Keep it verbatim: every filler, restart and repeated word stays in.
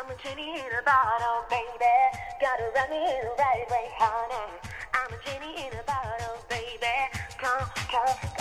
I'm a genie in a bottle, baby. Gotta run me in the right way, honey. I'm a genie in a bottle, baby. Come, come,